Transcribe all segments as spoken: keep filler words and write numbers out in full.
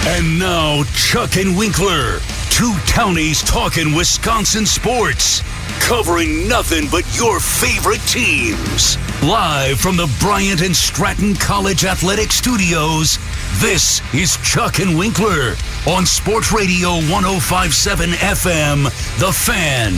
And now, Chuck and Winkler, two townies talking Wisconsin sports, covering nothing but your favorite teams. Live from the Bryant and Stratton College Athletic Studios, this is Chuck and Winkler on Sports Radio one oh five point seven F M, The Fan.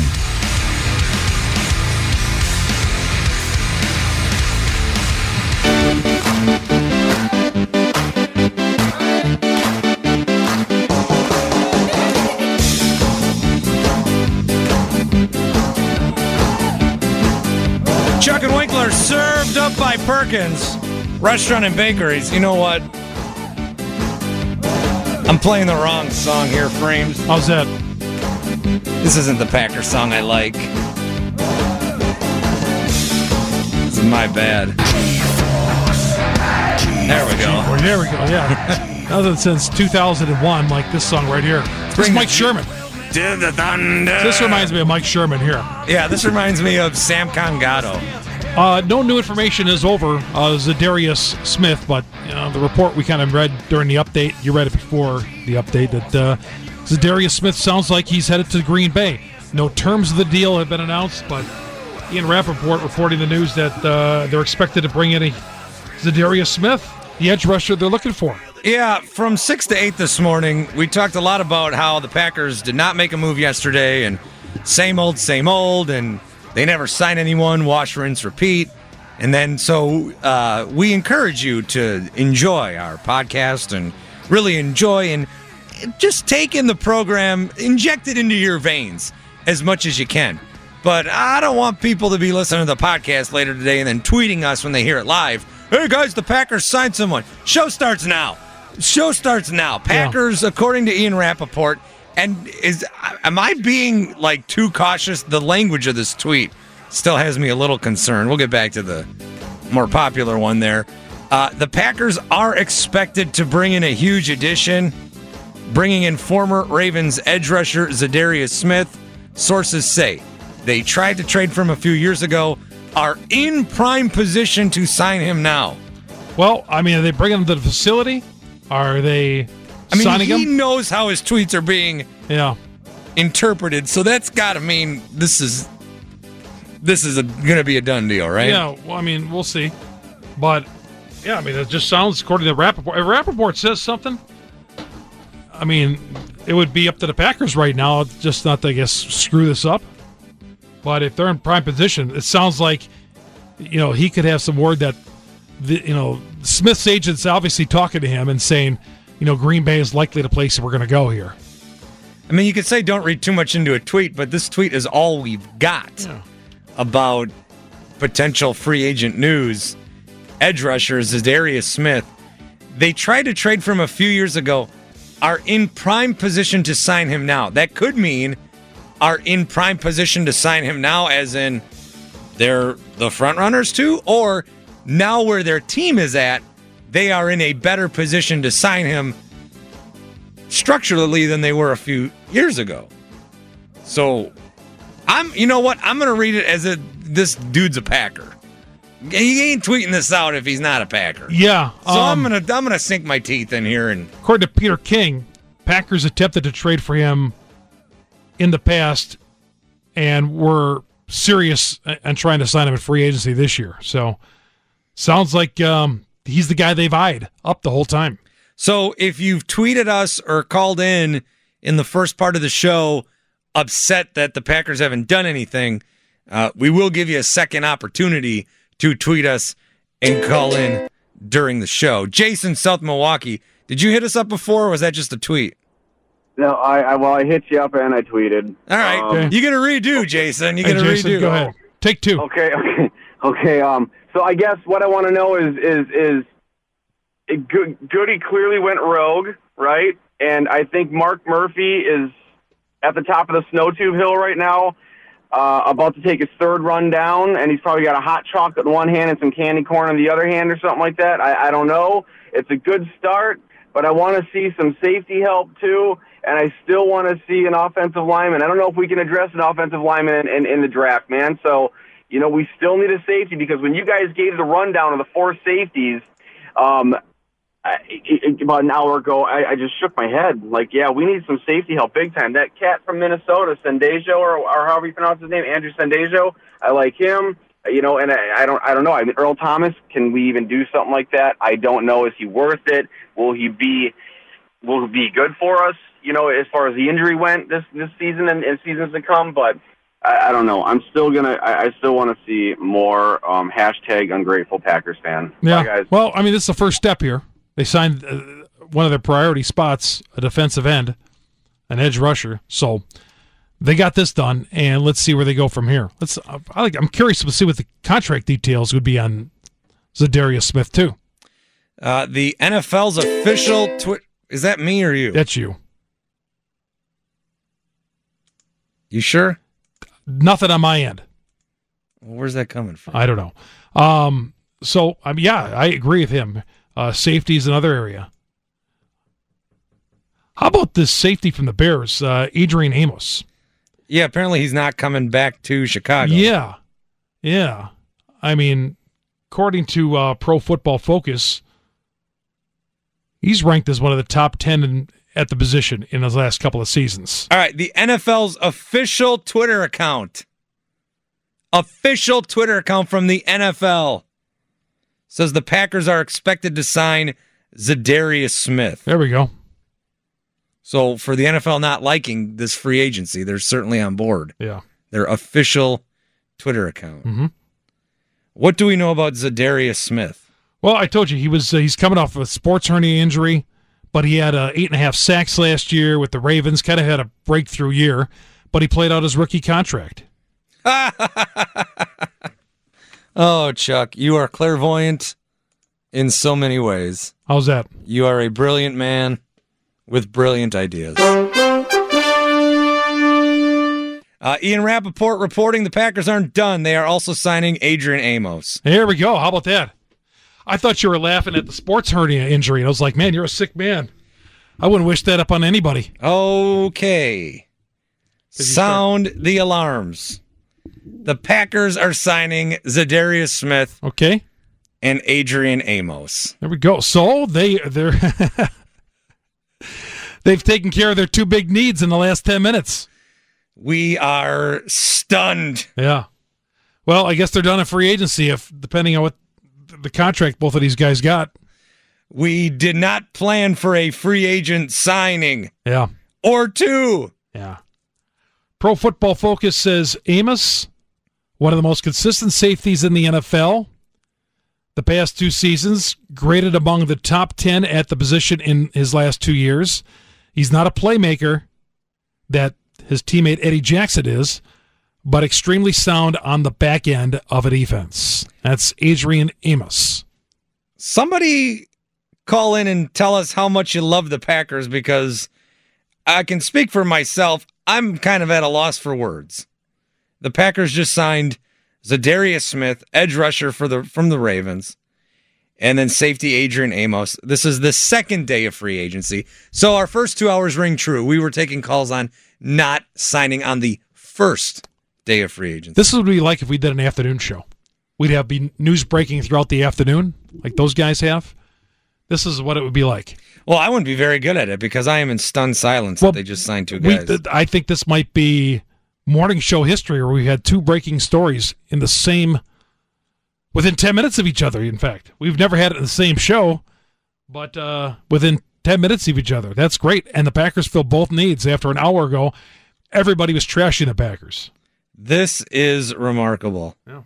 Chuck and Winkler served up by Perkins Restaurant and Bakeries. You know what? I'm playing the wrong song here, Frames. How's that? This isn't the Packer song I like. This is my bad. There we go. Well, there we go, yeah. Other than since two thousand one, like this song right here. This is Mike Sherman. To the thunder. This reminds me of Mike Sherman here. Yeah, this reminds me of Sam Congato. Uh, no new information is over uh, Zadarius Smith, but you know, the report we kind of read during the update, you read it before the update, that uh, Zadarius Smith sounds like he's headed to Green Bay. No terms of the deal have been announced, but Ian Rappaport reporting the news that uh, they're expected to bring in a Zadarius Smith, the edge rusher they're looking for. Yeah, from six to eight this morning, we talked a lot about how the Packers did not make a move yesterday, and same old, same old, and they never sign anyone, wash, rinse, repeat. And then so uh, we encourage you to enjoy our podcast and really enjoy and just take in the program, inject it into your veins as much as you can. But I don't want people to be listening to the podcast later today and then tweeting us when they hear it live. Hey, guys, the Packers signed someone. Show starts now. Show starts now. Packers, yeah. According to Ian Rappaport, and is am I being like too cautious? The language of this tweet still has me a little concerned. We'll get back to the more popular one there. Uh, the Packers are expected to bring in a huge addition, bringing in former Ravens edge rusher Zadarius Smith. Sources say they tried to trade for him a few years ago, are in prime position to sign him now. Well, I mean, are they bringing him to the facility? Are they I mean, signing he him? knows how his tweets are being yeah. interpreted, so that's got to mean this is this is going to be a done deal, right? Yeah, well, I mean, we'll see. But, yeah, I mean, it just sounds, according to Rappaport, if Rappaport says something, I mean, it would be up to the Packers right now, just not to, I guess, screw this up. But if they're in prime position, it sounds like, you know, he could have some word that, the, you know, Smith's agent's obviously talking to him and saying, you know, Green Bay is likely the place that we're going to go here. I mean, you could say don't read too much into a tweet, but this tweet is all we've got yeah. about potential free agent news. Edge rusher Zadarius Smith. They tried to trade for him a few years ago, are in prime position to sign him now. That could mean are in prime position to sign him now, as in they're the front runners too, or now where their team is at, they are in a better position to sign him structurally than they were a few years ago. So, I'm, you know what? I'm going to read it as a this dude's a Packer. He ain't tweeting this out if he's not a Packer. Yeah. So um, I'm gonna I'm gonna sink my teeth in here and. According to Peter King, Packers attempted to trade for him in the past, and were serious and trying to sign him in free agency this year. So, sounds like um, he's the guy they've eyed up the whole time. So if you've tweeted us or called in in the first part of the show upset that the Packers haven't done anything, uh, we will give you a second opportunity to tweet us and call in during the show. Jason, South Milwaukee, did you hit us up before, or was that just a tweet? No, I, I well, I hit you up and I tweeted. All right. Um, you got to redo, Jason. You got to hey, Jason, redo. Go ahead. Take two. Okay, okay, okay. Um, so I guess what I want to know is is is it, Go- Goody clearly went rogue, right? And I think Mark Murphy is at the top of the snow tube hill right now, uh, about to take his third run down, and he's probably got a hot chocolate in one hand and some candy corn in the other hand or something like that. I, I don't know. It's a good start, but I want to see some safety help too, and I still want to see an offensive lineman. I don't know if we can address an offensive lineman in, in, in the draft, man. So, you know, we still need a safety, because when you guys gave the rundown of the four safeties, um, I, it, about an hour ago, I, I just shook my head. Like, yeah, we need some safety help big time. That cat from Minnesota, Sendejo, or, or however you pronounce his name, Andrew Sendejo, I like him. You know, and I, I don't, I don't know. I mean, Earl Thomas, can we even do something like that? I don't know. Is he worth it? Will he be, will he be good for us? You know, as far as the injury went this this season and, and seasons to come, but I, I don't know. I'm still gonna. I, I still want to see more um, hashtag ungrateful Packers fan. Yeah. Bye, guys. Well, I mean, this is the first step here. They signed uh, one of their priority spots, a defensive end, an edge rusher. So they got this done, and let's see where they go from here. Let's. Uh, I like. I'm curious to see what the contract details would be on Zadarius Smith too. Uh, the N F L's official Twitter. Is that me or you? That's you. You sure? Nothing on my end. Well, where's that coming from? I don't know. Um, so, I mean, yeah, I agree with him. Uh, safety is another area. How about this safety from the Bears, uh, Adrian Amos? Yeah, apparently he's not coming back to Chicago. Yeah, yeah. I mean, according to uh, Pro Football Focus, he's ranked as one of the top ten in, at the position in his last couple of seasons. All right, the N F L's official Twitter account, official Twitter account from the N F L, says the Packers are expected to sign Zadarius Smith. There we go. So for the N F L not liking this free agency, they're certainly on board. Yeah. Their official Twitter account. Mm-hmm. What do we know about Zadarius Smith? Well, I told you he was uh, he's coming off of a sports hernia injury, but he had uh, eight and a half sacks last year with the Ravens. Kind of had a breakthrough year, but he played out his rookie contract. Oh, Chuck, you are clairvoyant in so many ways. How's that? You are a brilliant man with brilliant ideas. Uh, Ian Rappaport reporting the Packers aren't done. They are also signing Adrian Amos. There we go. How about that? I thought you were laughing at the sports hernia injury, and I was like, man, you're a sick man. I wouldn't wish that up on anybody. Okay. Sound the alarms. The Packers are signing Zadarius Smith Okay. and Adrian Amos. There we go. So they they're they've taken care of their two big needs in the last ten minutes. We are stunned. Yeah. Well, I guess they're done in free agency if depending on what the contract both of these guys got. We did not plan for a free agent signing. Yeah. Or two. Yeah. Pro Football Focus says Amos, one of the most consistent safeties in the N F L. The past two seasons, graded among the top ten at the position in his last two years. He's not a playmaker that his teammate Eddie Jackson is, but extremely sound on the back end of a defense. That's Adrian Amos. Somebody call in and tell us how much you love the Packers, because I can speak for myself. I'm kind of at a loss for words. The Packers just signed Zadarius Smith, edge rusher for the from the Ravens, and then safety Adrian Amos. This is the second day of free agency. So our first two hours ring true. We were taking calls on not signing on the first day of free agency. This is what it'd be like if we did an afternoon show. We'd have be news breaking throughout the afternoon, like those guys have. This is what it would be like. Well, I wouldn't be very good at it because I am in stunned silence well, that they just signed two we, guys. th- I think this might be morning show history where we had two breaking stories in the same, within ten minutes of each other, in fact. We've never had it in the same show, but uh, within ten minutes of each other. That's great. And the Packers fill both needs. After an hour ago, everybody was trashing the Packers. This is remarkable. Yeah.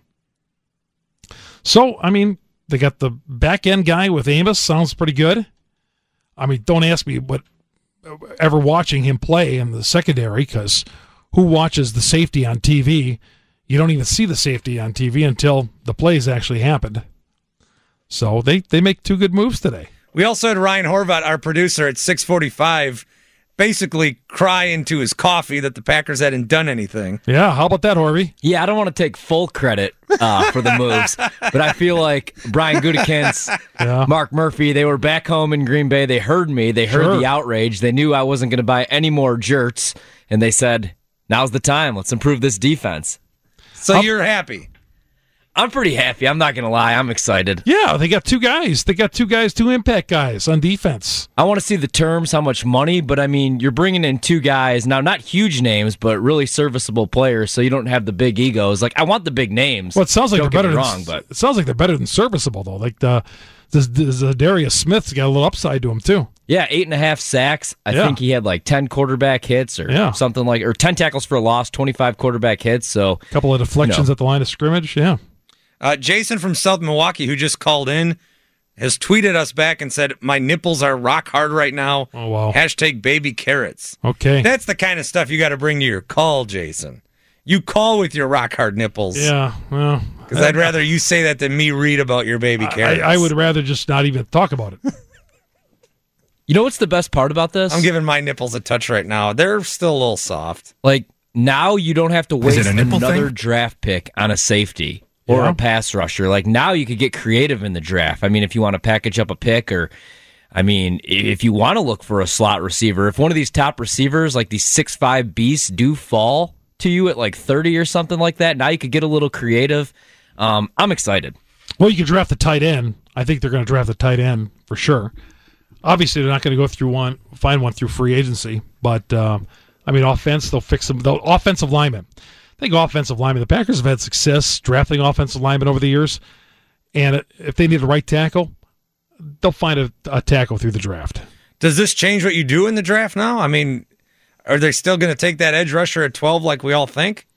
So, I mean, they got the back end guy with Amos. Sounds pretty good. I mean, don't ask me what ever watching him play in the secondary, because who watches the safety on T V? You don't even see the safety on T V until the plays actually happened. So they, they make two good moves today. We also had Ryan Horvat, our producer, at six forty-five, basically cry into his coffee that the Packers hadn't done anything. Yeah, how about that, Horvey? Yeah, I don't want to take full credit uh, for the moves, but I feel like Brian Gutekunst, Yeah. Mark Murphy, they were back home in Green Bay. They heard me. They heard Sure. the outrage. They knew I wasn't going to buy any more jerts, and they said, now's the time. Let's improve this defense. So How- you're happy. I'm pretty happy. I'm not going to lie. I'm excited. Yeah, they got two guys. They got two guys, two impact guys on defense. I want to see the terms, how much money, but I mean, you're bringing in two guys, now not huge names, but really serviceable players, so you don't have the big egos. Like, I want the big names. Well, it sounds like don't they're better get me than, wrong, but it sounds like they're better than serviceable, though. Like, the, the, the Darius Smith's got a little upside to him, too. yeah, eight and a half sacks. I Yeah. think he had like ten quarterback hits or Yeah. something like, or ten tackles for a loss, twenty-five quarterback hits, so. A couple of deflections No. at the line of scrimmage, yeah. Uh, Jason from South Milwaukee, who just called in, has tweeted us back and said, my nipples are rock hard right now. Oh, wow. Hashtag baby carrots. Okay. That's the kind of stuff you got to bring to your call, Jason. You call with your rock hard nipples. yeah, well. Because I'd rather you say that than me read about your baby carrots. I, I would rather just not even talk about it. You know what's the best part about this? I'm giving my nipples a touch right now. They're still a little soft. Like, now you don't have to it waste a nipple another thing? draft pick on a safety or Yeah. a pass rusher. Like, now you could get creative in the draft. I mean, if you want to package up a pick or, I mean, if you want to look for a slot receiver, if one of these top receivers, like these six five beasts, do fall to you at like thirty or something like that, now you could get a little creative. Um, I'm excited. Well, you could draft the tight end. I think they're going to draft the tight end for sure. Obviously, they're not going to go through one, find one through free agency. But um, I mean, offense, they'll fix them. They'll, offensive linemen. I think offensive linemen. The Packers have had success drafting offensive linemen over the years, and if they need a right tackle, they'll find a, a tackle through the draft. Does this change what you do in the draft now? I mean, are they still going to take that edge rusher at twelve like we all think?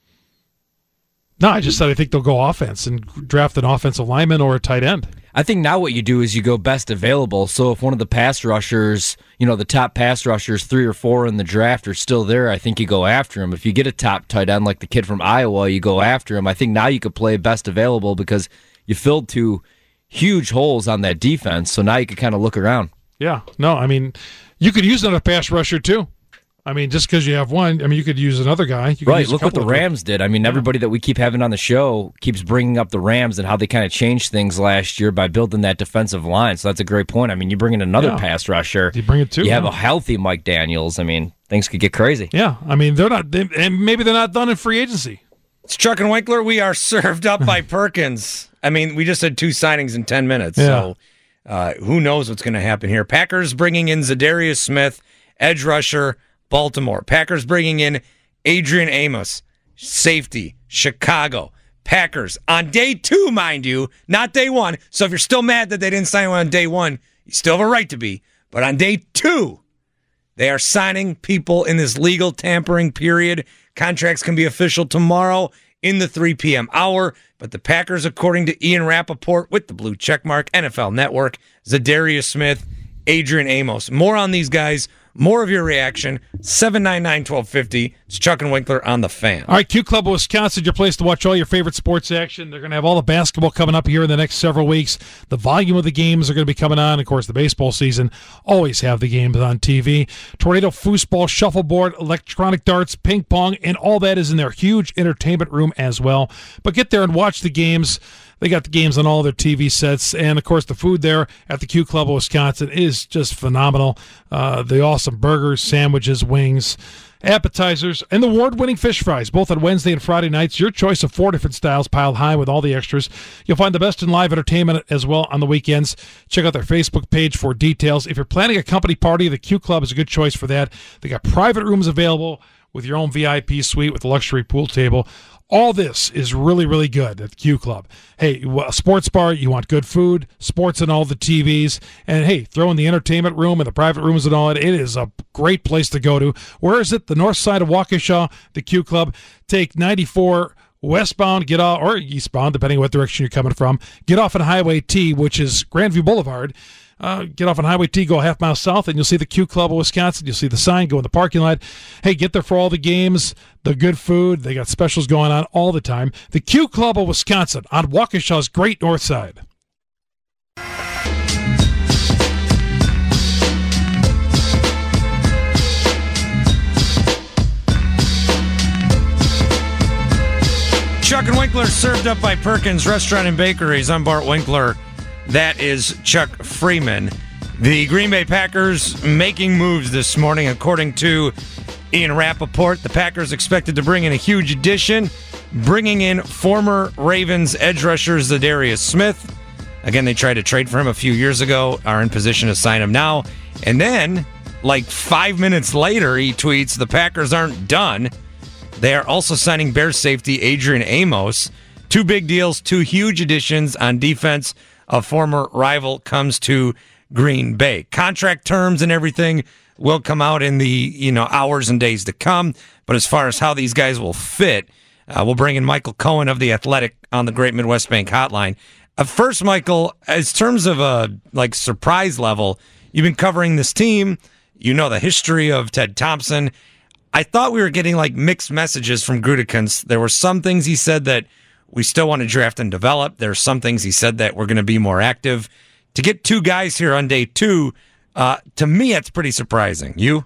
No, I just said I think they'll go offense and draft an offensive lineman or a tight end. I think now what you do is you go best available. So if one of the pass rushers, you know, the top pass rushers, three or four in the draft are still there, I think you go after him. If you get a top tight end like the kid from Iowa, you go after him. I think now you could play best available because you filled two huge holes on that defense. So now you could kind of look around. Yeah, no, I mean, you could use another pass rusher too. I mean, just because you have one, I mean, you could use another guy. You could Right, use a look what the couple of them. Rams did. I mean, everybody that we keep having on the show keeps bringing up the Rams and how they kind of changed things last year by building that defensive line. So that's a great point. I mean, you bring in another Yeah. pass rusher. You bring it too, You have yeah. a healthy Mike Daniels. I mean, things could get crazy. Yeah, I mean, they're not, they, and maybe they're not done in free agency. It's Chuck and Winkler. We are served up by Perkins. I mean, we just had two signings in ten minutes, Yeah. so uh, who knows what's going to happen here. Packers bringing in Zadarius Smith, edge rusher, Baltimore. Packers bringing in Adrian Amos, safety, Chicago. Packers on day two, mind you, not day one. So if you're still mad that they didn't sign one on day one, you still have a right to be. But on day two, they are signing people in this legal tampering period. Contracts can be official tomorrow in the three p.m. hour. But the Packers, according to Ian Rappaport with the blue checkmark, N F L Network, Zadarius Smith, Adrian Amos. More on these guys. More of your reaction. seven nine nine, one two five zero. It's Chuck and Winkler on the Fan. All right, Q Club of Wisconsin, your place to watch all your favorite sports action. They're going to have all the basketball coming up here in the next several weeks. The volume of the games are going to be coming on. Of course, the baseball season, always have the games on T V. Tornado foosball, shuffleboard, electronic darts, ping pong, and all that is in their huge entertainment room as well. But get there and watch the games. They got the games on all their T V sets. And, of course, the food there at the Q Club of Wisconsin is just phenomenal. Uh, the awesome burgers, sandwiches, wings, appetizers, and the award-winning fish fries, both on Wednesday and Friday nights. Your choice of four different styles piled high with all the extras. You'll find the best in live entertainment as well on the weekends. Check out their Facebook page for details. If you're planning a company party, the Q Club is a good choice for that. They got private rooms available with your own V I P suite with a luxury pool table. All this is really, really good at the Q Club. Hey, a sports bar, you want good food, sports and all the T Vs, and hey, throw in the entertainment room and the private rooms and all that. It is a great place to go to. Where is it? The north side of Waukesha, the Q Club. Take ninety-four westbound, get off, or eastbound, depending on what direction you're coming from. Get off on Highway T, which is Grandview Boulevard. Uh, get off on Highway T, go a half mile south, and you'll see the Q Club of Wisconsin. You'll see the sign, go in the parking lot. Hey, get there for all the games, the good food. They got specials going on all the time. The Q Club of Wisconsin on Waukesha's great north side. Chuck and Winkler served up by Perkins Restaurant and Bakeries. I'm Bart Winkler. That is Chuck Freeman. The Green Bay Packers making moves this morning, according to Ian Rappaport. The Packers expected to bring in a huge addition. bringing in former Ravens edge rusher Zadarius Smith. Again, they tried to trade for him a few years ago, are in position to sign him now. And then, like five minutes later, he tweets, the Packers aren't done. They are also signing Bears safety Adrian Amos. Two big deals, two huge additions on defense. A former rival comes to Green Bay. Contract terms and everything will come out in the you know hours and days to come. But as far as how these guys will fit, uh, we'll bring in Michael Cohen of The Athletic on the Great Midwest Bank Hotline. Uh, first, Michael, as terms of a like surprise level, you've been covering this team. You know the history of Ted Thompson. I thought we were getting like mixed messages from Gutekunst. There were some things he said that we still want to draft and develop. There are some things he said that we're going to be more active. To get two guys here on day two, uh, to me, it's pretty surprising. You?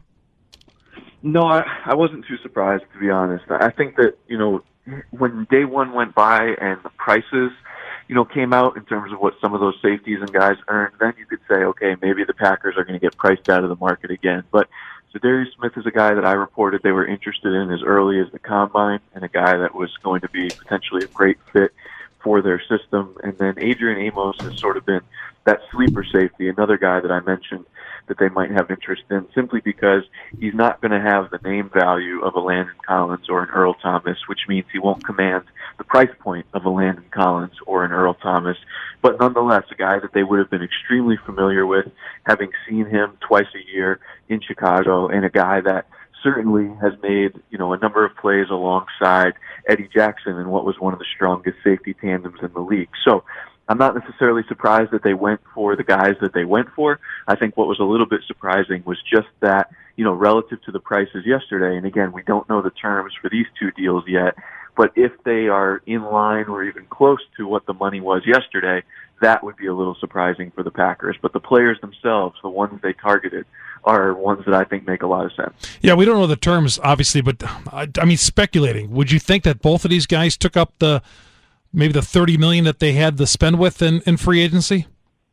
No, I, I wasn't too surprised, to be honest. I think that, you know, when day one went by and the prices, you know, came out in terms of what some of those safeties and guys earned, then you could say, okay, maybe the Packers are going to get priced out of the market again. But Zadarius Smith is a guy that I reported they were interested in as early as the combine, and a guy that was going to be potentially a great fit for their system. And then Adrian Amos has sort of been that sleeper safety, another guy that I mentioned that they might have interest in, simply because he's not going to have the name value of a Landon Collins or an Earl Thomas, which means he won't command the price point of a Landon Collins or an Earl Thomas, but nonetheless a guy that they would have been extremely familiar with, having seen him twice a year in Chicago, and a guy that certainly has made, you know, a number of plays alongside Eddie Jackson in what was one of the strongest safety tandems in the league. So I'm not necessarily surprised that they went for the guys that they went for. I think what was a little bit surprising was just that, you know, relative to the prices yesterday, and again, we don't know the terms for these two deals yet, but if they are in line or even close to what the money was yesterday, that would be a little surprising for the Packers. But the players themselves, the ones they targeted, are ones that I think make a lot of sense. Yeah, we don't know the terms, obviously, but I, I mean, speculating, would you think that both of these guys took up the maybe the thirty million dollars that they had to spend with in, in free agency?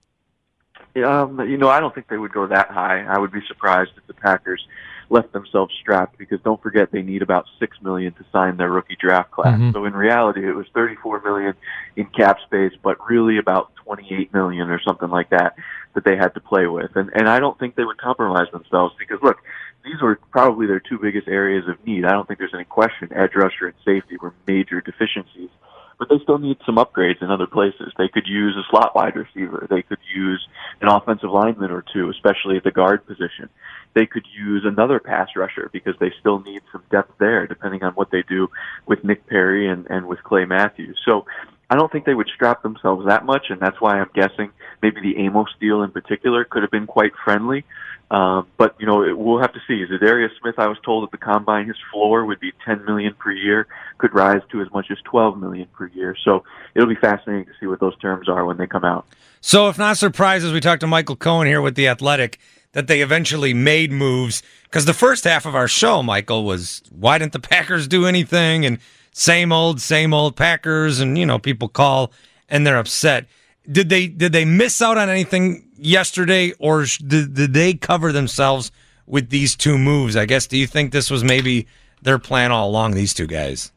Um, you know, I don't think they would go that high. I would be surprised if the Packers left themselves strapped, because don't forget they need about six million dollars to sign their rookie draft class. Mm-hmm. So in reality, it was thirty-four million dollars in cap space, but really about twenty-eight million dollars or something like that that they had to play with. And and I don't think they would compromise themselves, because look, these were probably their two biggest areas of need. I don't think there's any question edge rusher and safety were major deficiencies, but they still need some upgrades in other places. They could use a slot wide receiver. They could use an offensive lineman or two, especially at the guard position. They could use another pass rusher, because they still need some depth there, depending on what they do with Nick Perry and, and with Clay Matthews. So I don't think they would strap themselves that much, and that's why I'm guessing maybe the Amos deal in particular could have been quite friendly. Um, but, you know, it, we'll have to see. Zadarius Smith, I was told at the Combine, his floor would be ten million dollars per year, could rise to as much as twelve million dollars per year. So it'll be fascinating to see what those terms are when they come out. So if not surprised, as we talked to Michael Cohen here with The Athletic, that they eventually made moves, because the first half of our show, Michael, was why didn't the Packers do anything? And same old, same old Packers, and, you know, people call and they're upset. Did they did they miss out on anything yesterday, or did, did they cover themselves with these two moves? I guess, do you think this was maybe their plan all along, these two guys?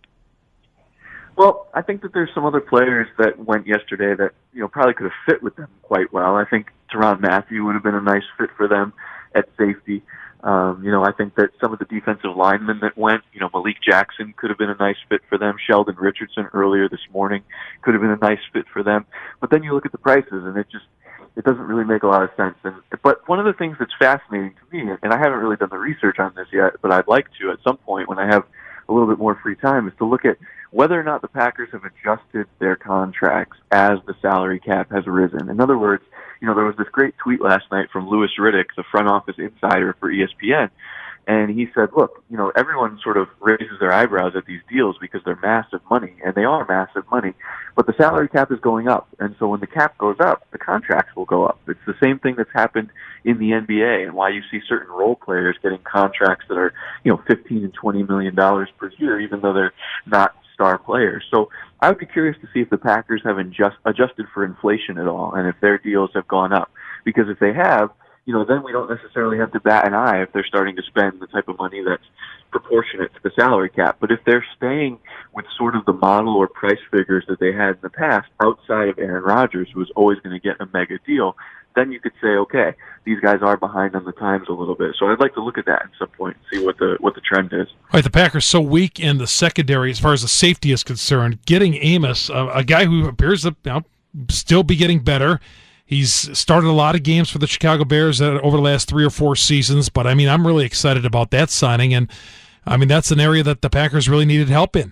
Well, I think that there's some other players that went yesterday that, you know, probably could have fit with them quite well. I think Tyrann Mathieu would have been a nice fit for them at safety. Um, you know, I think that some of the defensive linemen that went, you know, Malik Jackson could have been a nice fit for them. Sheldon Richardson earlier this morning could have been a nice fit for them. But then you look at the prices, and it just, it doesn't really make a lot of sense. And but one of the things that's fascinating to me, and I haven't really done the research on this yet, but I'd like to at some point when I have a little bit more free time, is to look at whether or not the Packers have adjusted their contracts as the salary cap has risen. In other words, you know, there was this great tweet last night from Louis Riddick, the front office insider for E S P N, and he said, look, you know, everyone sort of raises their eyebrows at these deals because they're massive money, and they are massive money, but the salary cap is going up, and so when the cap goes up, the contracts will go up. It's the same thing that's happened in the N B A, and why you see certain role players getting contracts that are, you know, fifteen and twenty million dollars per year, even though they're not star players. So I would be curious to see if the Packers have adjust, adjusted for inflation at all, and if their deals have gone up. Because if they have, you know, then we don't necessarily have to bat an eye if they're starting to spend the type of money that's proportionate to the salary cap. But if they're staying with sort of the model or price figures that they had in the past outside of Aaron Rodgers, who was always going to get a mega deal, then you could say, okay, these guys are behind on the times a little bit. So I'd like to look at that at some point and see what the what the trend is. All right, the Packers so weak in the secondary as far as the safety is concerned. Getting Amos, a, a guy who appears to you know, still be getting better. He's started a lot of games for the Chicago Bears over the last three or four seasons, but I mean, I'm really excited about that signing, and I mean that's an area that the Packers really needed help in.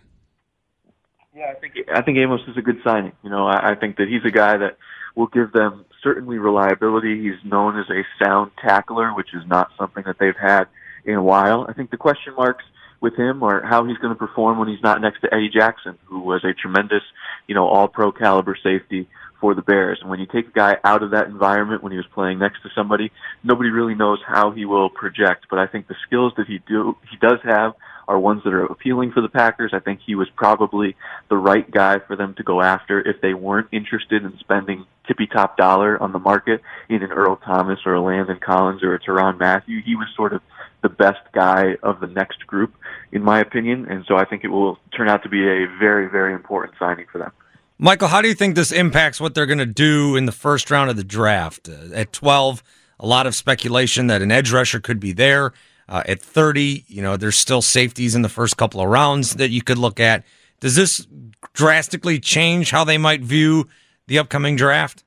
Yeah, I think I think Amos is a good signing. You know, I, I think that he's a guy that will give them certainly reliability. He's known as a sound tackler, which is not something that they've had in a while. I think the question marks with him are how he's going to perform when he's not next to Eddie Jackson, who was a tremendous, you know, all-pro caliber safety for the Bears. And when you take a guy out of that environment when he was playing next to somebody, nobody really knows how he will project. But I think the skills that he do he does have are ones that are appealing for the Packers. I think he was probably the right guy for them to go after if they weren't interested in spending tippy-top dollar on the market in an Earl Thomas or a Landon Collins or a Tyrann Mathieu. He was sort of the best guy of the next group, in my opinion, and so I think it will turn out to be a very, very important signing for them. Michael, how do you think this impacts what they're going to do in the first round of the draft? Uh, at twelve, a lot of speculation that an edge rusher could be there. Uh, at thirty, you know, there's still safeties in the first couple of rounds that you could look at. Does this drastically change how they might view the upcoming draft?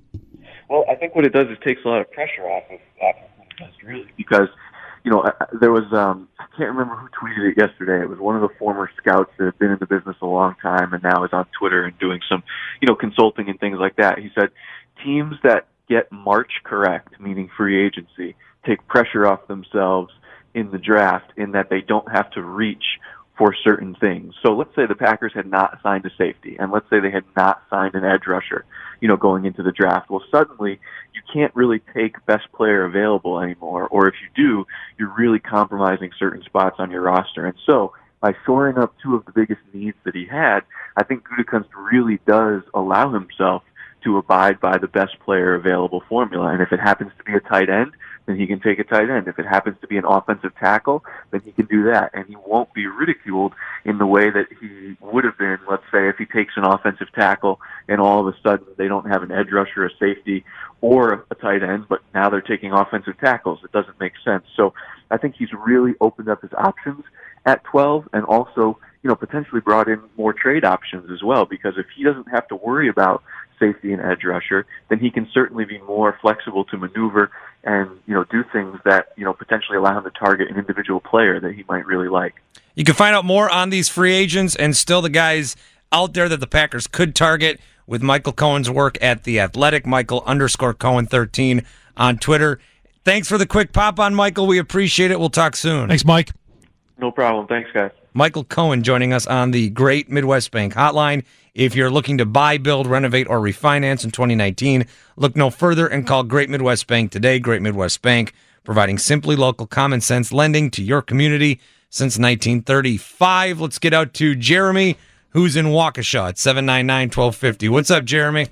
Well, I think what it does is takes a lot of pressure off of, off of who does really, because, you know, there was, um, I can't remember who tweeted it yesterday. It was one of the former scouts that have been in the business a long time and now is on Twitter and doing some, you know, consulting and things like that. He said, teams that get March correct, meaning free agency, take pressure off themselves in the draft in that they don't have to reach for certain things. So let's say the Packers had not signed a safety, and let's say they had not signed an edge rusher, you know, going into the draft. Well, suddenly you can't really take best player available anymore, or if you do, you're really compromising certain spots on your roster. And so by shoring up two of the biggest needs that he had, I think Gutekunst really does allow himself to abide by the best player available formula. And if it happens to be a tight end, then he can take a tight end. If it happens to be an offensive tackle, then he can do that. And he won't be ridiculed in the way that he would have been, let's say, if he takes an offensive tackle and all of a sudden they don't have an edge rusher, a safety, or a tight end, but now they're taking offensive tackles. It doesn't make sense. So I think he's really opened up his options at twelve, and also, you know, potentially brought in more trade options as well, because if he doesn't have to worry about safety and edge rusher, then he can certainly be more flexible to maneuver and, you know, do things that, you know, potentially allow him to target an individual player that he might really like. You can find out more on these free agents and still the guys out there that the Packers could target with Michael Cohen's work at The Athletic, Michael underscore Cohen thirteen on Twitter. Thanks for the quick pop on, Michael. We appreciate it. We'll talk soon. Thanks, Mike. No problem. Thanks, guys. Michael Cohen joining us on the Great Midwest Bank Hotline. If you're looking to buy, build, renovate, or refinance in twenty nineteen, look no further and call Great Midwest Bank today. Great Midwest Bank, providing simply local common sense lending to your community since nineteen thirty-five. Let's get out to Jeremy, who's in Waukesha at seven nine nine, one two five zero. What's up, Jeremy?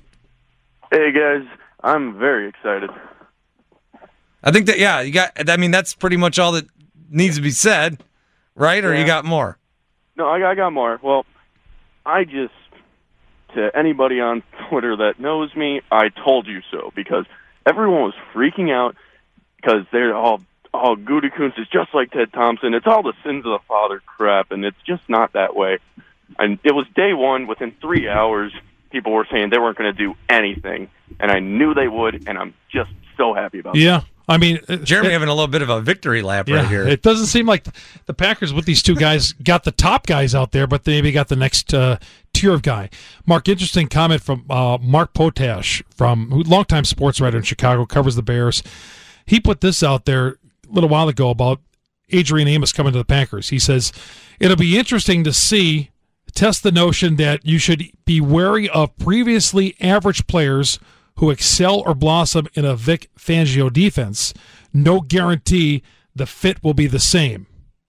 Hey, guys. I'm very excited. I think that, yeah, you got, I mean, that's pretty much all that needs to be said, right? Or yeah. you got more? No, I got, I got more. Well, I just, to anybody on Twitter that knows me, I told you so, because everyone was freaking out because they're all, oh, Gutekunst is just like Ted Thompson. It's all the sins of the father crap, and it's just not that way. And it was day one. Within three hours, people were saying they weren't going to do anything, and I knew they would, and I'm just so happy about that. Yeah. I mean, Jeremy it, having a little bit of a victory lap yeah, right here. It doesn't seem like the Packers with these two guys got the top guys out there, but they maybe got the next uh, tier of guy. Mark, interesting comment from uh, Mark Potash, from who longtime sports writer in Chicago, covers the Bears. He put this out there a little while ago about Adrian Amos coming to the Packers. He says, it'll be interesting to see, test the notion that you should be wary of previously average players who excel or blossom in a Vic Fangio defense. No guarantee the fit will be the same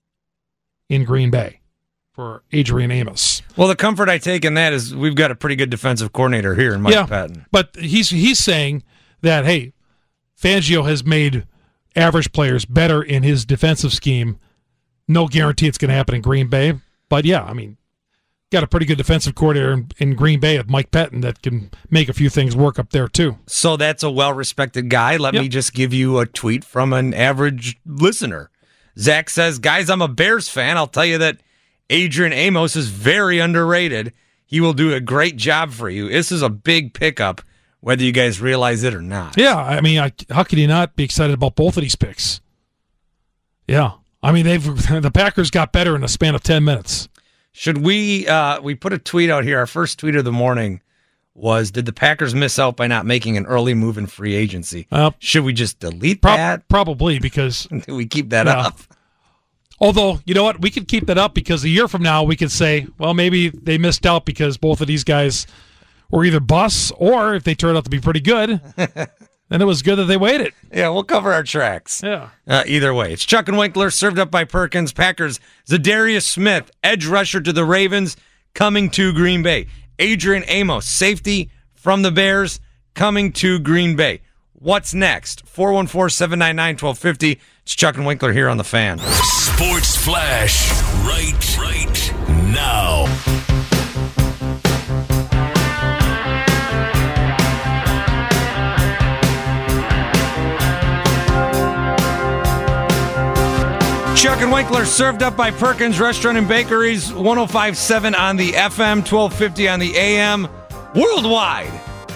in Green Bay for Adrian Amos. Well, the comfort I take in that is we've got a pretty good defensive coordinator here in Mike yeah, Patton. But he's he's saying that, hey, Fangio has made average players better in his defensive scheme. No guarantee it's going to happen in Green Bay. But, yeah, I mean, got a pretty good defensive coordinator in, in Green Bay with Mike Pettin that can make a few things work up there, too. So that's a well-respected guy. Let Yep. me just give you a tweet from an average listener. Zach says, guys, I'm a Bears fan. I'll tell you that Adrian Amos is very underrated. He will do a great job for you. This is a big pickup, whether you guys realize it or not. Yeah, I mean, I, how can you not be excited about both of these picks? Yeah. I mean, they've the Packers got better in a span of ten minutes. Should we, uh, we put a tweet out here. Our first tweet of the morning was, did the Packers miss out by not making an early move in free agency? Uh, Should we just delete prob- that? Probably, because... Do we keep that Yeah. up? Although, you know what? We could keep that up because a year from now we could say, well, maybe they missed out because both of these guys were either busts, or if they turned out to be pretty good, then it was good that they waited. Yeah, we'll cover our tracks. Yeah. Uh, either way, it's Chuck and Winkler, served up by Perkins. Packers, Zadarius Smith, edge rusher to the Ravens, coming to Green Bay. Adrian Amos, safety from the Bears, coming to Green Bay. What's next? four one four, seven nine nine, one two five zero. It's Chuck and Winkler here on The Fan. Sports Flash, right, right now. Chuck and Winkler, served up by Perkins Restaurant and Bakeries, one oh five point seven on the F M, twelve fifty on the A M, worldwide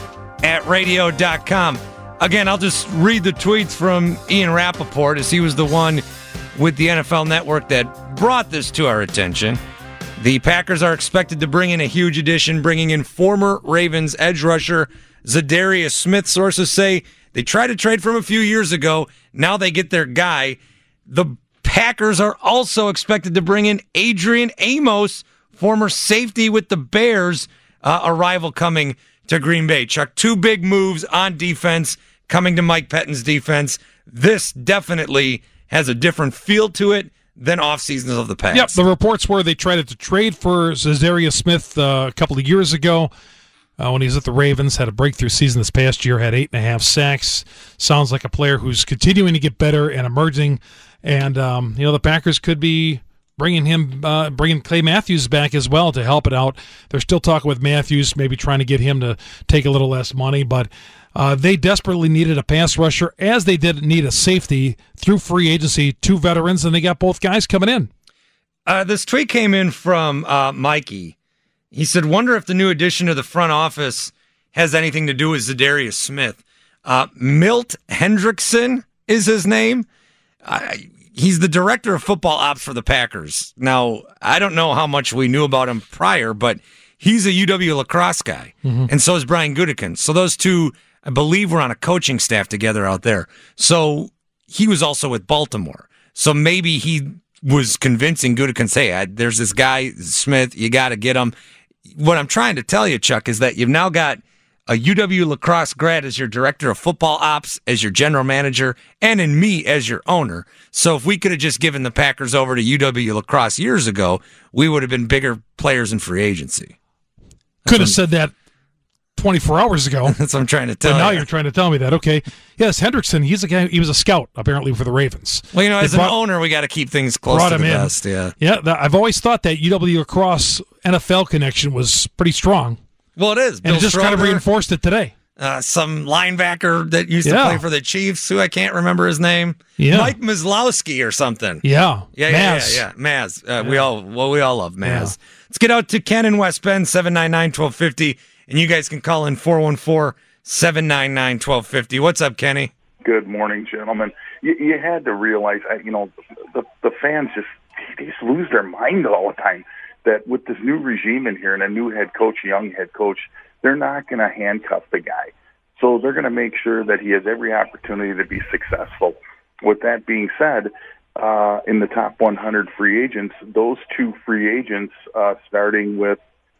at radio dot com. Again, I'll just read the tweets from Ian Rappaport, as he was the one with the N F L Network that brought this to our attention. The Packers are expected to bring in a huge addition, bringing in former Ravens edge rusher Zadarius Smith. Sources say they tried to trade for him a few years ago. Now they get their guy. The Packers are also expected to bring in Adrian Amos, former safety with the Bears, uh, arrival coming to Green Bay. Chuck, two big moves on defense coming to Mike Pettin's defense. This definitely has a different feel to it than off seasons of the past. Yep, the reports were they tried to trade for Zadarius Smith uh, a couple of years ago uh, when he was at the Ravens, had a breakthrough season this past year, had eight and a half sacks. Sounds like a player who's continuing to get better and emerging. And, um, you know, the Packers could be bringing him, uh, bringing Clay Matthews back as well to help it out. They're still talking with Matthews, maybe trying to get him to take a little less money, but uh, they desperately needed a pass rusher, as they did need a safety through free agency, two veterans, and they got both guys coming in. Uh, this tweet came in from uh, Mikey. He said, wonder if the new addition to the front office has anything to do with Zadarius Smith. Uh, Milt Hendrickson is his name. Uh, he's the director of football ops for the Packers. Now, I don't know how much we knew about him prior, but he's a U W lacrosse guy, mm-hmm. and so is Brian Gutekunst. So those two, I believe, were on a coaching staff together out there. So he was also with Baltimore. So maybe he was convincing Gutekunst, hey, I, there's this guy, Smith, you got to get him. What I'm trying to tell you, Chuck, is that you've now got a U W lacrosse grad as your director of football ops, as your general manager, and in me as your owner. So if we could have just given the Packers over to U W lacrosse years ago, we would have been bigger players in free agency. Could have said that twenty-four hours ago. That's what I'm trying to tell but now you. you're trying to tell me that. Okay. Yes, Hendrickson, he's a guy, he was a scout, apparently, for the Ravens. Well, you know, They as brought, an owner, we got to keep things close brought to him the in. best. Yeah. Yeah, that, I've always thought that U W lacrosse N F L connection was pretty strong. Well, it is. And Bill it just kind of Schroeder, reinforced it today. Uh, some linebacker that used Yeah. to play for the Chiefs, who I can't remember his name. Yeah. Mike Mazlowski or something. Yeah. Yeah, yeah, Maz. yeah, yeah. Maz. Uh, We all, well, we all love Maz. Let's get out to Ken in West Bend, seven nine nine, one two five zero, and you guys can call in four one four, seven nine nine, one two five zero. What's up, Kenny? Good morning, gentlemen. You, you had to realize, I- you know, the the fans just they just lose their mind all the time. That with this new regime in here and a new head coach, a young head coach, they're not going to handcuff the guy. So they're going to make sure that he has every opportunity to be successful. With that being said, uh, in the top one hundred free agents, those two free agents, uh, starting with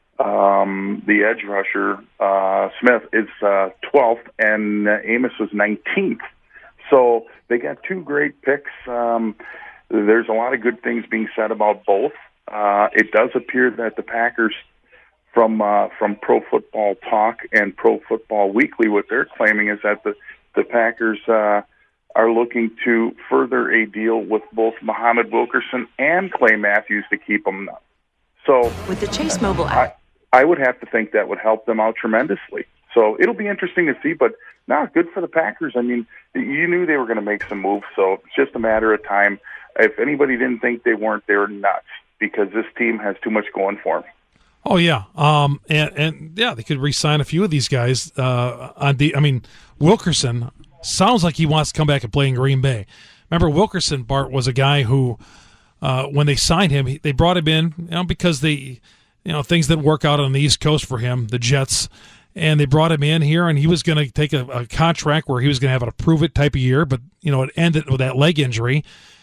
um, the edge rusher, uh, Smith, is uh, twelfth, and uh, Amos was nineteenth. So they got two great picks. Um, there's a lot of good things being said about both. Uh, it does appear that the Packers, from uh, from Pro Football Talk and Pro Football Weekly, what they're claiming is that the the Packers uh, are looking to further a deal with both Muhammad Wilkerson and Clay Matthews to keep them. So with the Chase mobile app, I, I would have to think that would help them out tremendously. So it'll be interesting to see, but no, good for the Packers. I mean, you knew they were going to make some moves, so it's just a matter of time. If anybody didn't think they weren't, they were nuts, because this team has too much going for them. Oh yeah, um, and and yeah, they could re-sign a few of these guys. Uh, on the, I mean, Wilkerson sounds like he wants to come back and play in Green Bay. Remember, Wilkerson, Bart, was a guy who, uh, when they signed him, he, they brought him in, you know, because they, you know, things didn't work out on the East Coast for him, the Jets, and they brought him in here, and he was going to take a, a contract where he was going to have a prove it type of year, but you know, it ended with that leg injury.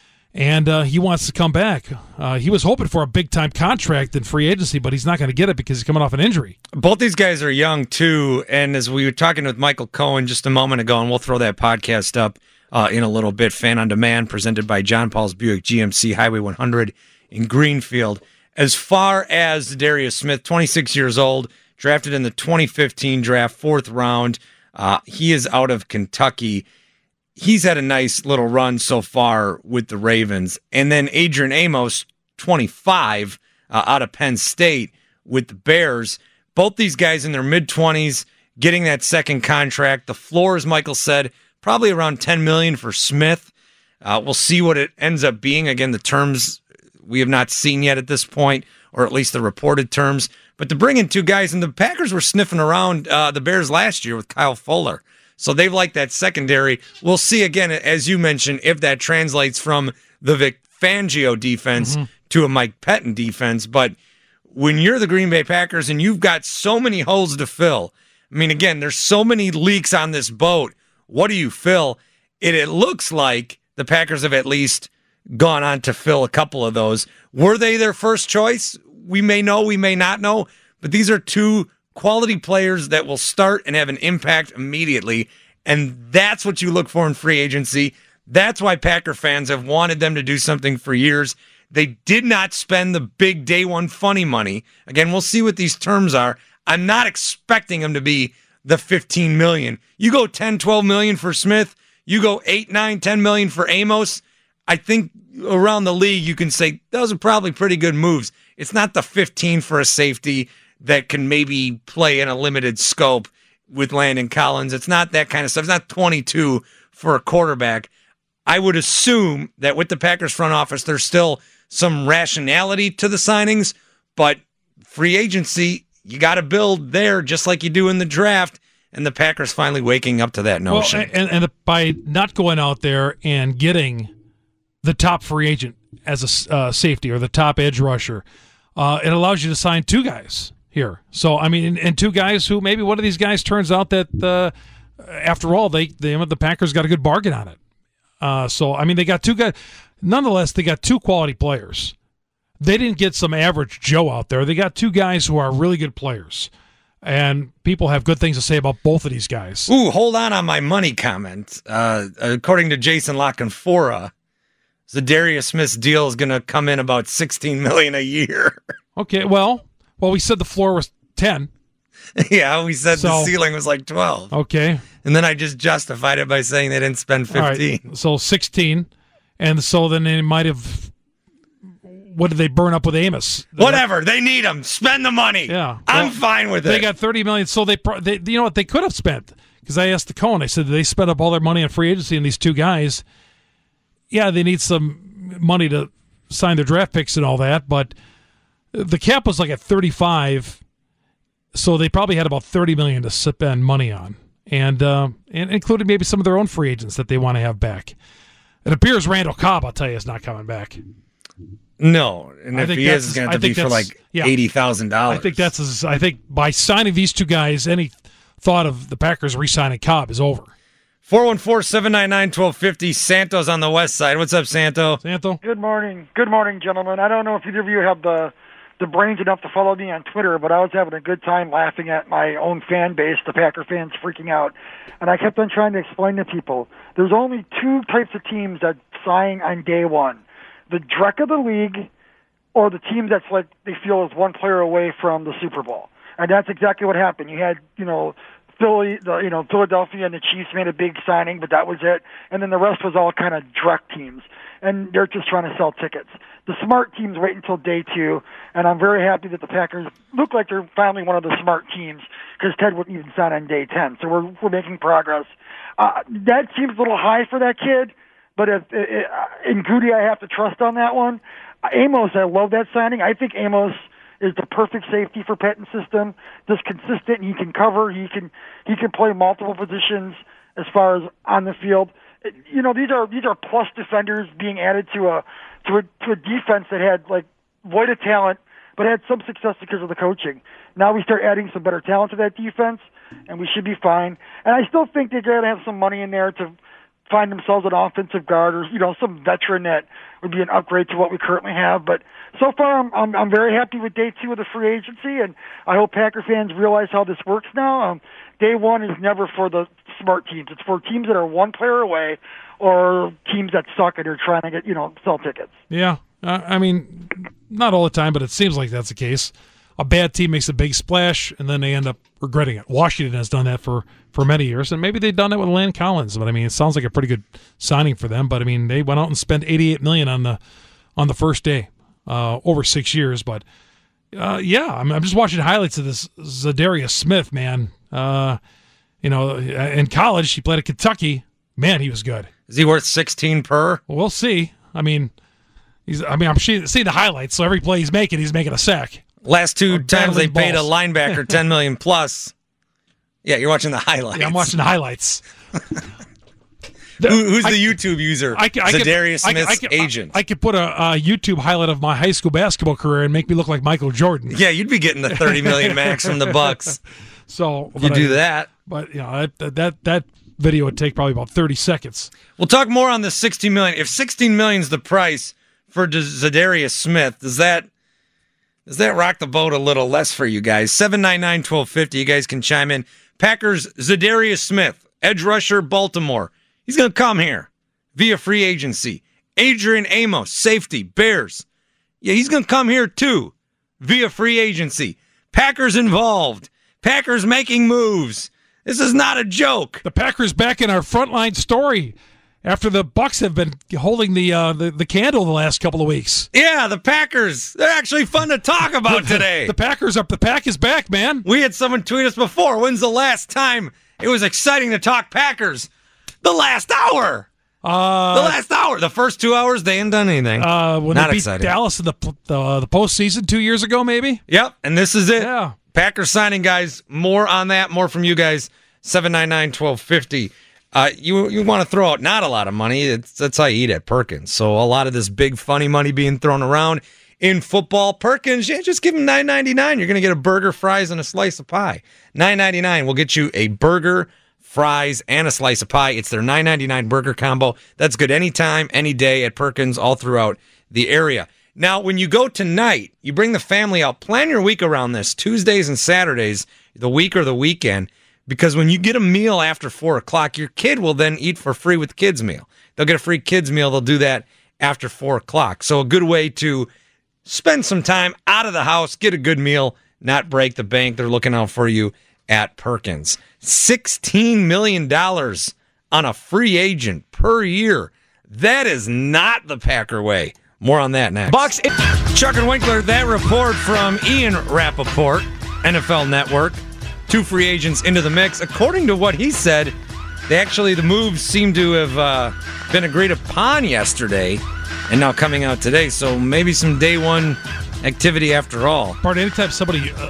And uh, he wants to come back. Uh, he was hoping for a big-time contract in free agency, but he's not going to get it because he's coming off an injury. Both these guys are young, too, and as we were talking with Michael Cohen just a moment ago, and we'll throw that podcast up uh, in a little bit, Fan on Demand, presented by John Paul's Buick G M C, Highway one hundred in Greenfield. As far as Darius Smith, twenty-six years old, drafted in the twenty fifteen draft, fourth round. Uh, he is out of Kentucky. He's had a nice little run so far with the Ravens. And then Adrian Amos, twenty-five, uh, out of Penn State with the Bears. Both these guys in their mid-twenties, getting that second contract. The floor, as Michael said, probably around ten million dollars for Smith. Uh, we'll see what it ends up being. Again, the terms we have not seen yet at this point, or at least the reported terms. But to bring in two guys, and the Packers were sniffing around uh, the Bears last year with Kyle Fuller. So they've liked that secondary. We'll see, again, as you mentioned, if that translates from the Vic Fangio defense mm-hmm. to a Mike Pettin defense. But when you're the Green Bay Packers and you've got so many holes to fill, I mean, again, there's so many leaks on this boat. What do you fill? It, it looks like the Packers have at least gone on to fill a couple of those. Were they their first choice? We may know, we may not know. But these are two quality players that will start and have an impact immediately, and that's what you look for in free agency. That's why Packer fans have wanted them to do something for years. They did not spend the big day one funny money. Again, we'll see what these terms are. I'm not expecting them to be the fifteen million dollars. You go ten, twelve million dollars for Smith, you go eight, nine, ten million dollars for Amos. I think around the league you can say those are probably pretty good moves. It's not the fifteen for a safety that can maybe play in a limited scope with Landon Collins. It's not that kind of stuff. It's not twenty-two for a quarterback. I would assume that with the Packers front office, there's still some rationality to the signings, but free agency, you got to build there just like you do in the draft, and the Packers finally waking up to that notion. Well, and, and by not going out there and getting the top free agent as a uh, safety or the top edge rusher, uh, it allows you to sign two guys here. So, I mean, and, and two guys who maybe one of these guys turns out that, uh, after all, they, they the Packers got a good bargain on it. Uh, so, I mean, they got two guys. Nonetheless, they got two quality players. They didn't get some average Joe out there. They got two guys who are really good players. And people have good things to say about both of these guys. Ooh, hold on on my money comment. Uh, according to Jason Lockenfora, Zadarius Smith's deal is going to come in about sixteen million dollars a year. Okay, well, well, we said the floor was ten. Yeah, we said so, the ceiling was like twelve. Okay. And then I just justified it by saying they didn't spend fifteen. Right, so sixteen. And so then they might have, what did they burn up with Amos? Whatever. They need him. Spend the money. Yeah. I'm well, fine with it. They got thirty million dollars. So they, they, you know what, they could have spent. Because I asked the Cohen, I said, did they spend up all their money on free agency and these two guys? Yeah, they need some money to sign their draft picks and all that, but the cap was like at thirty-five, so they probably had about thirty million dollars to spend money on, and uh, and including maybe some of their own free agents that they want to have back. It appears Randall Cobb, I'll tell you, is not coming back. No, and if he is, it's going to be for like yeah, eighty thousand dollars. I think that's. I think by signing these two guys, any thought of the Packers re-signing Cobb is over. four one four, seven nine nine, one two five zero. Santo's on the west side. What's up, Santo? Santo? Good morning. Good morning, gentlemen. I don't know if either of you have the the brains enough to follow me on Twitter, but I was having a good time laughing at my own fan base, the Packer fans freaking out. And I kept on trying to explain to people, there's only two types of teams that sign on day one. The dreck of the league or the team that's like they feel is one player away from the Super Bowl. And that's exactly what happened. You had, you know, Philly, the, you know, Philadelphia and the Chiefs made a big signing, but that was it. And then the rest was all kind of direct teams, and they're just trying to sell tickets. The smart teams wait until day two, and I'm very happy that the Packers look like they're finally one of the smart teams because Ted wouldn't even sign on day ten. So we're we're making progress. Uh, that seems a little high for that kid, but if, if, in Goody, I have to trust on that one. Amos, I love that signing. I think Amos is the perfect safety for Patton's system. Just consistent. He can cover. He can he can play multiple positions as far as on the field. It, you know, these are these are plus defenders being added to a to a to a defense that had like void of talent, but had some success because of the coaching. Now we start adding some better talent to that defense, and we should be fine. And I still think they're going to have some money in there to find themselves an offensive guard or, you know, some veteran that would be an upgrade to what we currently have. But so far, I'm I'm, I'm very happy with day two of the free agency, and I hope Packer fans realize how this works now. Um, day one is never for the smart teams. It's for teams that are one player away or teams that suck and are trying to get, you know, sell tickets. Yeah. Uh, I mean, not all the time, but it seems like that's the case. A bad team makes a big splash, and then they end up regretting it. Washington has done that for, for many years, and maybe they've done that with Landon Collins. But I mean, it sounds like a pretty good signing for them. But I mean, they went out and spent eighty-eight million dollars on the on the first day, uh, over six years. But uh, yeah, I'm, I'm just watching highlights of this Zadarius Smith, man. Uh, you know, in college he played at Kentucky. Man, he was good. Is he worth sixteen per? Well, we'll see. I mean, he's. I mean, I'm seeing the highlights. So every play he's making, he's making a sack. Last two times they paid balls. a linebacker ten million dollars plus. Yeah, you're watching the highlights. Yeah, I'm watching the highlights. The, Who, who's I, the YouTube user? I, I, Zadarius I, Smith's I, I, agent. I, I could put a, a YouTube highlight of my high school basketball career and make me look like Michael Jordan. Yeah, you'd be getting the thirty million dollars max from the Bucks. So you do I, that. But you know, that, that that video would take probably about thirty seconds. We'll talk more on the sixteen million dollars. If sixteen million dollars is the price for Zadarius Smith, does that Does that rock the boat a little less for you guys? seven nine nine, one two five zero. You guys can chime in. Packers, Zadarius Smith, edge rusher, Baltimore. He's going to come here via free agency. Adrian Amos, safety, Bears. Yeah, he's going to come here too via free agency. Packers involved. Packers making moves. This is not a joke. The Packers back in our frontline story after the Bucks have been holding the, uh, the the candle the last couple of weeks. Yeah, the Packers. They're actually fun to talk about today. The Packers up. The pack is back, man. We had someone tweet us before. When's the last time it was exciting to talk Packers? The last hour. Uh, the last hour. The first two hours, they ain't done anything. Uh, when Not they beat exciting. Dallas in the the, the postseason two years ago, maybe. Yep, and this is it. Yeah. Packers signing, guys. More on that. More from you guys. seven nine nine, one two five zero. Uh, you you want to throw out not a lot of money. It's, that's how you eat at Perkins. So a lot of this big funny money being thrown around in football. Perkins, yeah, just give them nine ninety-nine. You're going to get a burger, fries, and a slice of pie. nine ninety-nine will get you a burger, fries, and a slice of pie. It's their nine ninety-nine burger combo. That's good anytime, any day at Perkins, all throughout the area. Now, when you go tonight, you bring the family out. Plan your week around this. Tuesdays and Saturdays, the week or the weekend. Because when you get a meal after four o'clock, your kid will then eat for free with kids' meal. They'll get a free kids' meal. They'll do that after four o'clock. So a good way to spend some time out of the house, get a good meal, not break the bank. They're looking out for you at Perkins. sixteen million dollars on a free agent per year. That is not the Packer way. More on that next. Bucks. Chuck and Winkler, that report from Ian Rappaport, N F L Network. Two free agents into the mix. According to what he said, they actually the moves seem to have uh, been agreed upon yesterday and now coming out today. So maybe some day one activity after all. Bart, anytime somebody uh,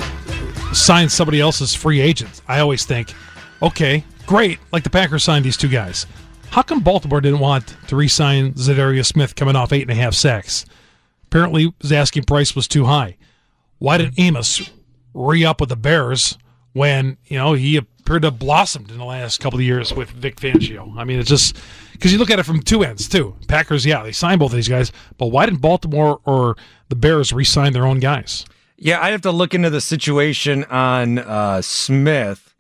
uh, signs somebody else's free agent, I always think, okay, great, like the Packers signed these two guys. How come Baltimore didn't want to re-sign Zadarius Smith coming off eight and a half sacks? Apparently, his asking price was too high. Why did Amos re-up with the Bears when, you know, he appeared to have blossomed in the last couple of years with Vic Fangio? I mean, it's just because you look at it from two ends, too. Packers, yeah, they signed both of these guys, but why didn't Baltimore or the Bears re-sign their own guys? Yeah, I have to look into the situation on uh, Smith,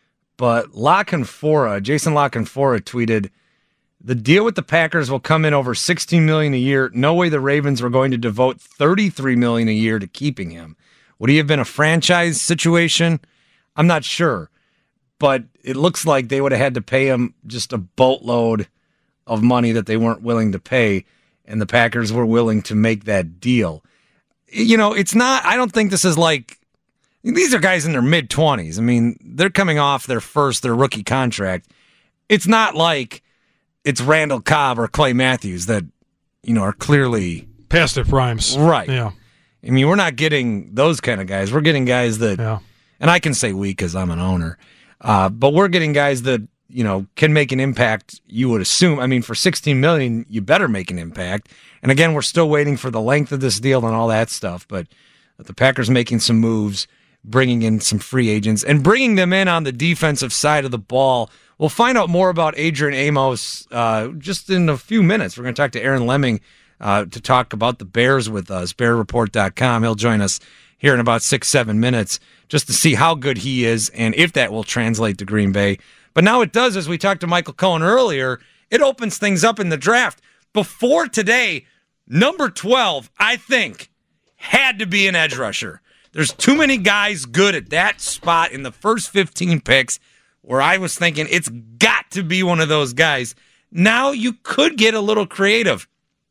but La Canfora, Jason La Canfora tweeted, the deal with the Packers will come in over sixteen million dollars a year. No way the Ravens were going to devote thirty-three million dollars a year to keeping him. Would he have been a franchise situation? I'm not sure. but it looks like they would have had to pay him just a boatload of money that they weren't willing to pay, and the Packers were willing to make that deal. You know, it's not, I don't think this is like, these are guys in their mid-twenties. I mean, they're coming off their first, their rookie contract. It's not like it's Randall Cobb or Clay Matthews that, you know, are clearly past their primes. Right. Yeah. I mean, we're not getting those kind of guys. We're getting guys that, yeah. and I can say we because I'm an owner, uh, but we're getting guys that, you know, can make an impact, you would assume. I mean, for sixteen million dollars, you better make an impact. And again, we're still waiting for the length of this deal and all that stuff, but the Packers making some moves, bringing in some free agents, and bringing them in on the defensive side of the ball. We'll find out more about Adrian Amos uh, just in a few minutes. We're going to talk to Aaron Lemming uh, to talk about the Bears with us, bear report dot com. He'll join us here in about six, seven minutes just to see how good he is and if that will translate to Green Bay. But now it does, as we talked to Michael Cohen earlier, it opens things up in the draft. Before today, number twelve, I think, had to be an edge rusher. There's too many guys good at that spot in the first fifteen picks where I was thinking it's got to be one of those guys. Now you could get a little creative.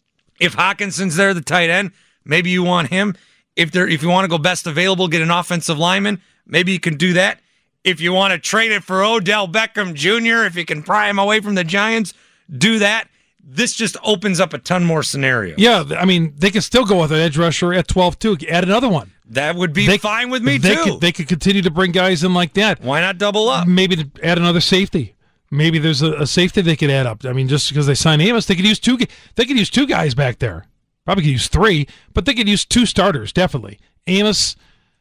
If Hawkinson's there, the tight end, maybe you want him. If there, if you want to go best available, get an offensive lineman, maybe you can do that. If you want to trade it for Odell Beckham Junior, if you can pry him away from the Giants, do that. This just opens up a ton more scenarios. Yeah, I mean, they can still go with an edge rusher at twelve, too. Add another one. That would be they, fine with me, they too. Could, they could continue to bring guys in like that. Why not double up? Maybe to add another safety. Maybe there's a, a safety they could add up. I mean, just because they signed Amos, they could use two. They could use two guys back there. Probably could use three, but they could use two starters, definitely. Amos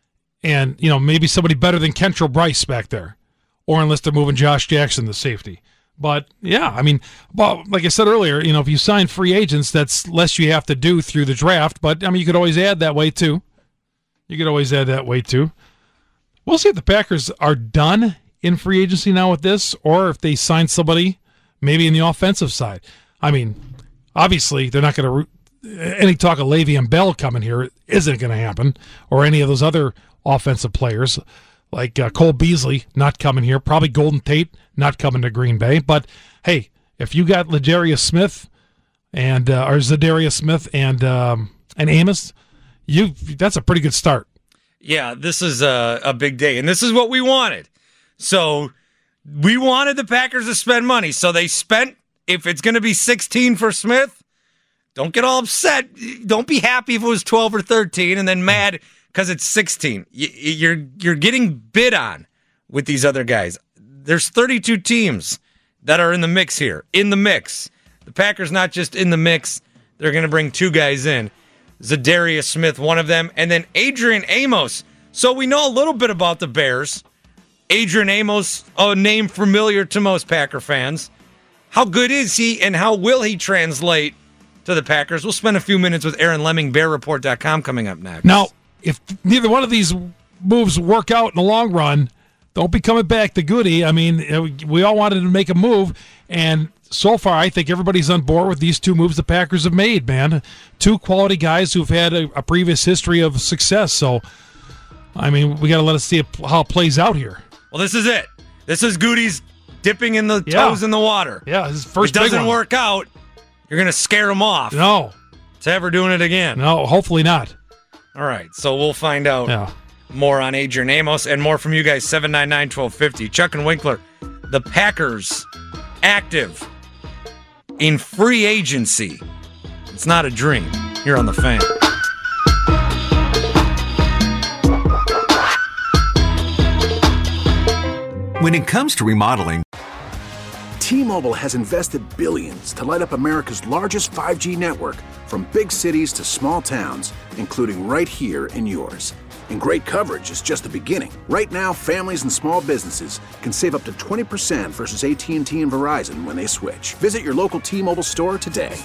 and, you know, maybe somebody better than Kentrell Bryce back there. Or unless they're moving Josh Jackson, the safety. But, yeah, I mean, well, like I said earlier, you know, if you sign free agents, that's less you have to do through the draft. But, I mean, you could always add that way, too. You could always add that way, too. We'll see if the Packers are done in free agency now with this, or if they sign somebody maybe in the offensive side. I mean, obviously, they're not going to – any talk of Le'Veon Bell coming here isn't going to happen, or any of those other offensive players. Like uh, Cole Beasley not coming here. Probably Golden Tate not coming to Green Bay. But, hey, if you got Ladarius Smith and uh, or Zadarius Smith and um, and Amos, you that's a pretty good start. Yeah, this is a, a big day, and this is what we wanted. So we wanted the Packers to spend money. So they spent, if it's going to be sixteen for Smith, don't get all upset. Don't be happy if it was twelve or thirteen and then mad because it's sixteen. You're you're getting bid on with these other guys. There's thirty-two teams that are in the mix here. In the mix. The Packers not just in the mix. They're going to bring two guys in. Zadarius Smith, one of them, and then Adrian Amos. So we know a little bit about the Bears. Adrian Amos, a name familiar to most Packer fans. How good is he, and how will he translate to the Packers? We'll spend a few minutes with Aaron Lemming, bear report dot com, coming up next. Now, if neither one of these moves work out in the long run, don't be coming back to Goody. I mean, we all wanted to make a move, and so far I think everybody's on board with these two moves the Packers have made, man. Two quality guys who've had a, a previous history of success. So, I mean, we got to let us see how it plays out here. Well, this is it. This is Goody's dipping in the yeah. toes in the water. Yeah, his first If it doesn't big one. work out, you're going to scare him off. No. To ever doing it again. No, hopefully not. All right, so we'll find out yeah. more on Adrian Amos and more from you guys, seven nine nine, one two five zero. Chuck and Winkler, the Packers active in free agency. It's not a dream. Here on The Fan. When it comes to remodeling, T-Mobile has invested billions to light up America's largest five G network, from big cities to small towns, including right here in yours. And great coverage is just the beginning. Right now, families and small businesses can save up to twenty percent versus A T and T and Verizon when they switch. Visit your local T-Mobile store today.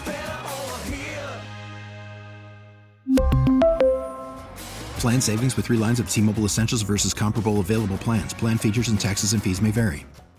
Plan savings with three lines of T-Mobile Essentials versus comparable available plans. Plan features and taxes and fees may vary.